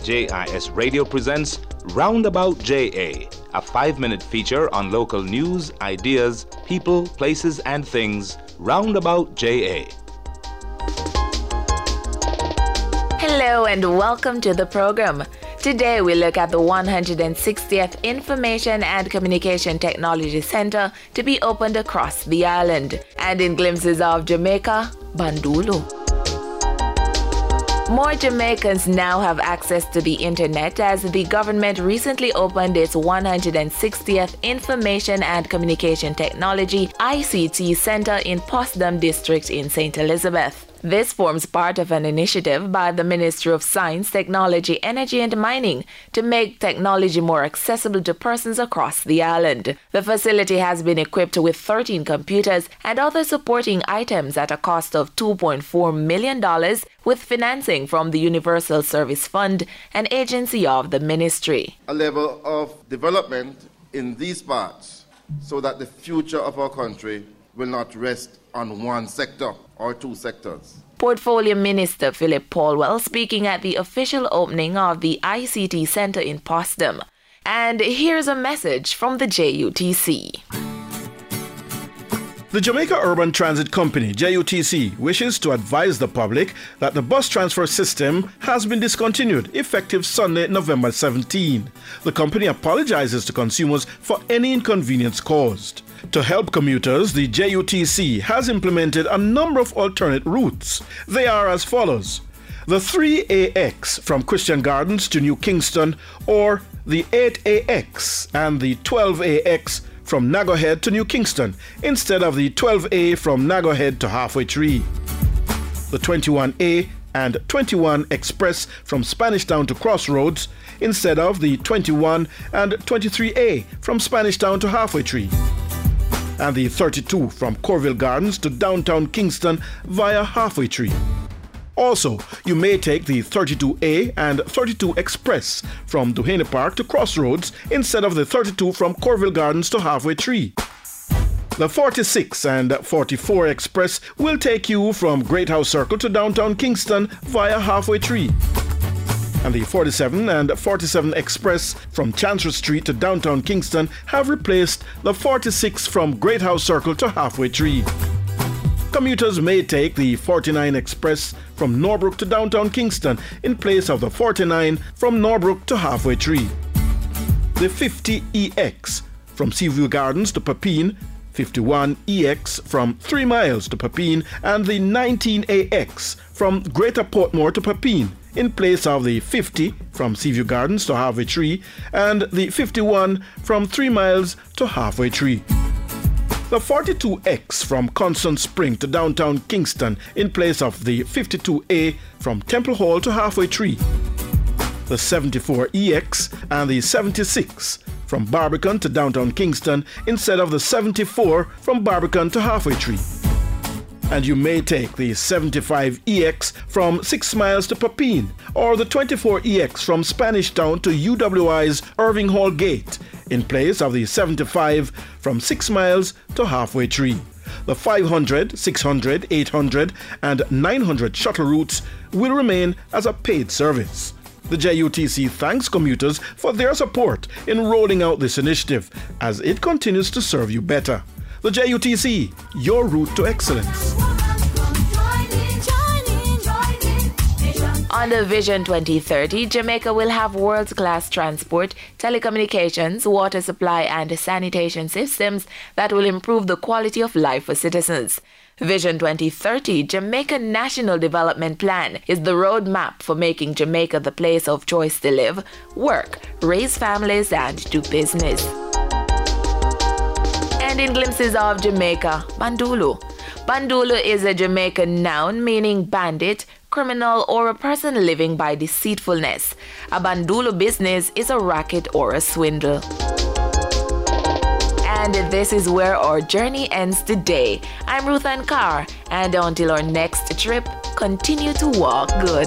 JIS Radio presents Roundabout JA, a 5-minute feature on local news, ideas, people, places, and things. Roundabout JA. Hello and welcome to the program. Today we look at the 160th Information and Communication Technology Center to be opened across the island. And in glimpses of Jamaica, Bandulu. More Jamaicans now have access to the internet as the government recently opened its 160th Information and Communication Technology ICT Center in Postdam District in St. Elizabeth. This forms part of an initiative by the Ministry of Science, Technology, Energy and Mining to make technology more accessible to persons across the island. The facility has been equipped with 13 computers and other supporting items at a cost of $2.4 million with financing from the Universal Service Fund, an agency of the ministry. A level of development in these parts so that the future of our country will not rest on one sector or two sectors. Portfolio Minister Philip Paulwell speaking at the official opening of the ICT Center in Postdam. And here's a message from the JUTC. The Jamaica Urban Transit Company, JUTC, wishes to advise the public that the bus transfer system has been discontinued effective Sunday, November 17. The company apologizes to consumers for any inconvenience caused. To help commuters, the JUTC has implemented a number of alternate routes. They are as follows: the 3AX from Christian Gardens to New Kingston, or the 8AX and the 12AX from Nago Head to New Kingston, instead of the 12A from Nago Head to Halfway Tree. The 21A and 21 Express from Spanish Town to Crossroads, instead of the 21 and 23A from Spanish Town to Halfway Tree. And the 32 from Corville Gardens to downtown Kingston via Halfway Tree. Also, you may take the 32A and 32 Express from Duhaney Park to Crossroads instead of the 32 from Corville Gardens to Halfway Tree. The 46 and 44 Express will take you from Great House Circle to downtown Kingston via Halfway Tree. And the 47 and 47 Express from Chancery Street to downtown Kingston have replaced the 46 from Great House Circle to Halfway Tree. Commuters may take the 49 Express from Norbrook to downtown Kingston in place of the 49 from Norbrook to Halfway Tree. The 50EX from Seaview Gardens to Papine, 51EX from 3 Miles to Papine, and the 19AX from Greater Portmore to Papine in place of the 50 from Seaview Gardens to Halfway Tree and the 51 from 3 Miles to Halfway Tree. The 42X from Constant Spring to downtown Kingston in place of the 52A from Temple Hall to Halfway Tree. The 74EX and the 76 from Barbican to downtown Kingston instead of the 74 from Barbican to Halfway Tree. And you may take the 75EX from 6 Miles to Papine, or the 24EX from Spanish Town to UWI's Irving Hall Gate, in place of the 75 from 6 Miles to Halfway Tree. The 500, 600, 800, and 900 shuttle routes will remain as a paid service. The JUTC thanks commuters for their support in rolling out this initiative as it continues to serve you better. The JUTC, your route to excellence. Under Vision 2030, Jamaica will have world-class transport, telecommunications, water supply and sanitation systems that will improve the quality of life for citizens. Vision 2030, Jamaica National Development Plan, is the roadmap for making Jamaica the place of choice to live, work, raise families and do business. And in glimpses of Jamaica, Bandulu. Bandulu is a Jamaican noun meaning bandit, criminal, or a person living by deceitfulness. A Bandulu business is a racket or a swindle. And this is where our journey ends today. I'm Ruth Ann Carr, and until our next trip, continue to walk good.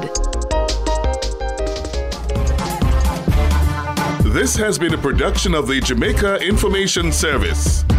This has been a production of the Jamaica Information Service.